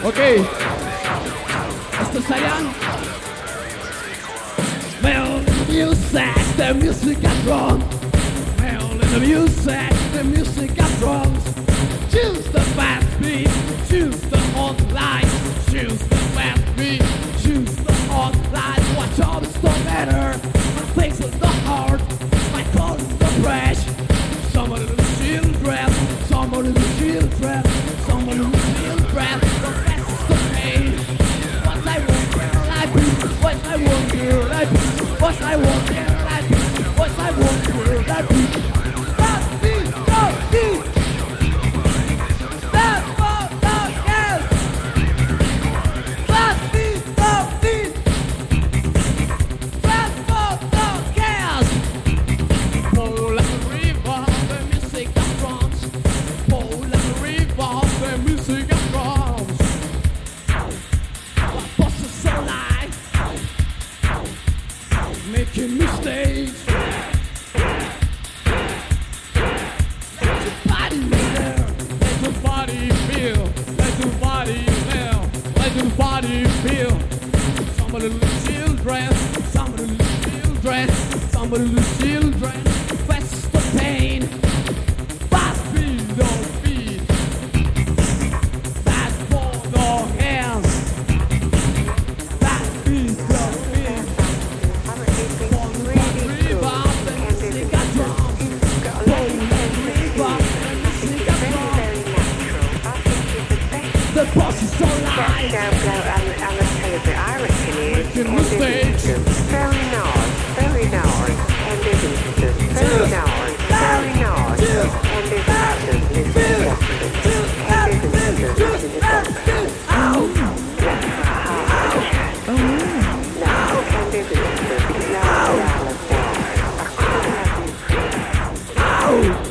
Ok. Esto es Sayan. Well, the music got wrong. Well, in the music got wrong. Choose the fast beat, choose the hot line, choose the fast beat, choose the hot line. Watch all the stuff better, my face is the heart, my call is the fresh. Somebody to the children, somebody to the children, somebody to the children. The rest is the pain. What I want, girl, I be. What I want, girl, I be. What I want, girl, I be. What I want, girl, I be. Fast beat, fast beat. Stand for the girls. Fast beat, fast beat. Stand for the girls. Pull like a river, the music that drums. Pull like a river, the music that drums. The boss is so light, making mistakes. Let your body there, let your body feel, let your body feel, let your body feel. Some of the little children, some of the little children, some of the little children, fast the pain. Fast beat, don't beat. Fast for the hands. Fast beat, don't beat. One river, the music got drums. One river, the music got drums. The boss is so light, making mistakes. Very nice, very nice, and Livingston, very nice, very nice, and Livingston, listen to and Livingston, listen to Doctor. That's for a half a No, and Livingston, no, Dallas boy. I couldn't have you free. Ow!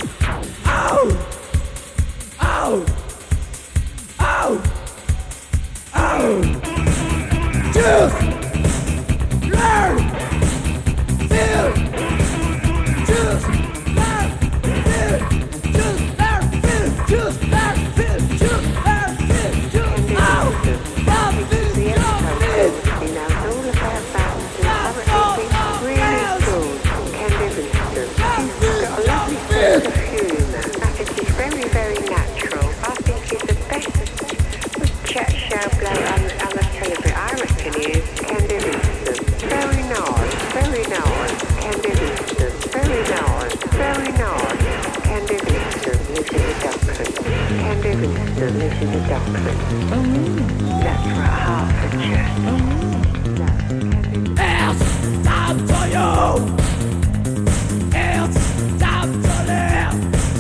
Ow! Ow! Ow! Juice! Learn! Feel! Juice! Learn! Feel! Juice! Learn! Feel! Juice! Learn! Feel! Juice! Learn! Feel! Juice! Ow! Stop! Feel! The Stop! Feel! he knows all about bands and really good. Ken Livingston, he's got a lovely sense of humour. I think he's very, very natural. I think he's the best chat show bloke on the television. I reckon he is. Ken Livingston, very nice, very nice. Ken Livingston, very nice, very nice. Ken Livingston lives in the Docklands. Ken Livingston lives in the Docklands. That's for a half a chat. It's time for you! It's time to live!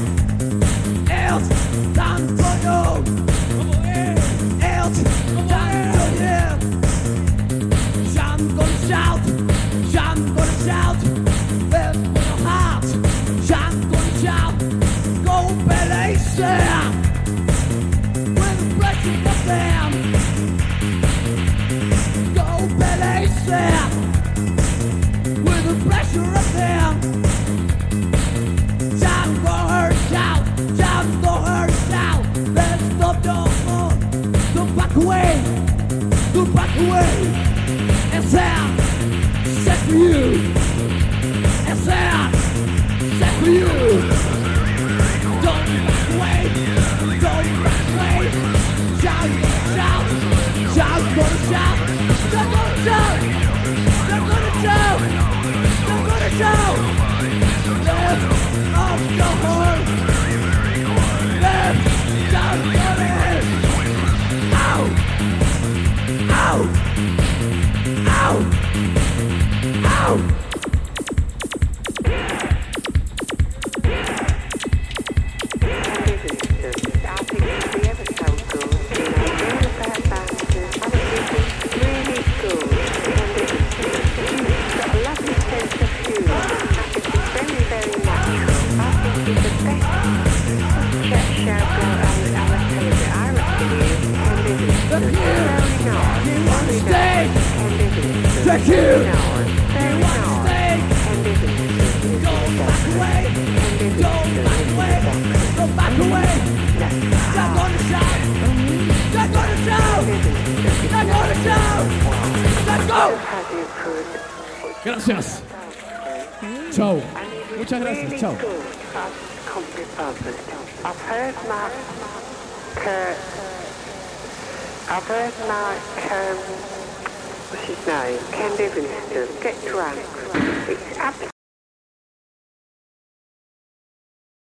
It's time for you! It's time to live! I'm gonna shout! I'm gonna shout! Live with your heart! I'm gonna shout! Go Belasia! With the blessing of them! Go Belasia! With the pressure of them! Jump, go her shout! Jump, go her shout! Let's stop your phone! Don't back away! Don't back away! And sound! Set for you! And sound! Set for you! Don't back away! Don't back away! Shout, shout! Shout, go shout! They're gonna shout! They're gonna shout! They're gonna shout! Lift off your horn! Lift down your head! Ow! Ow! Ow! Ow! Thank you! You want to stay? Go back away! Go back away! Go back away! They're gonna shout! They're gonna shout! Let's go. Gracias. Chao. Muchas gracias. Chao. I've heard Mark, what's his name? Ken Livingston get drunk. It's absolutely